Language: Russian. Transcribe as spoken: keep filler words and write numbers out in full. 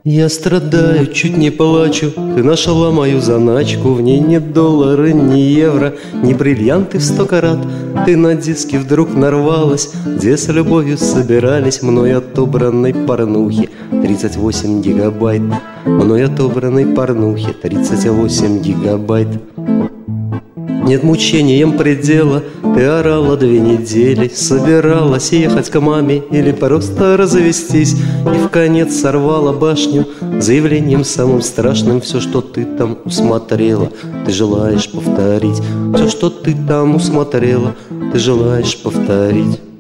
Я страдаю, чуть не плачу. Ты нашла мою заначку. В ней ни доллары, ни евро, ни бриллианты в сто карат. Ты на диски вдруг нарвалась, где с любовью собирались мной отобранной порнухи тридцать восемь гигабайт. Мной отобранной порнухи тридцать восемь гигабайт. Нет мучениям предела. Ты орала две недели, собиралась ехать к маме или просто развестись, и в конец сорвала башню заявлением самым страшным: все, что ты там усмотрела, ты желаешь повторить. Все, что ты там усмотрела, ты желаешь повторить.